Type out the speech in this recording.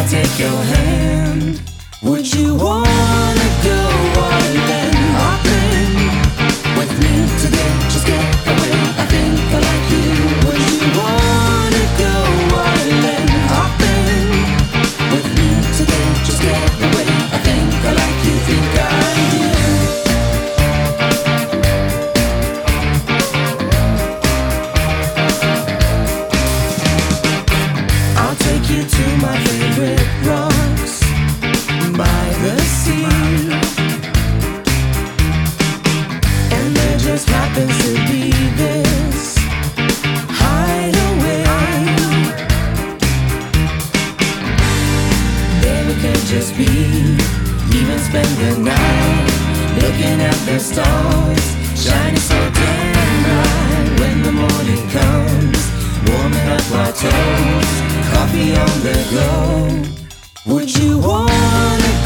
take your hand. Would you wanna go all in, all in with me today? Just get away, I think I like you. Would you wanna go all in, all in with me today? Just get away, I think I like you, think I do. I'll take you to my favorite rocks by the sea, and there just happens to be this hideaway. There we could just be, even spend the night looking at the stars, shining so damn bright. When the morning comes, warming up our toes, coffee on the go. Would you wanna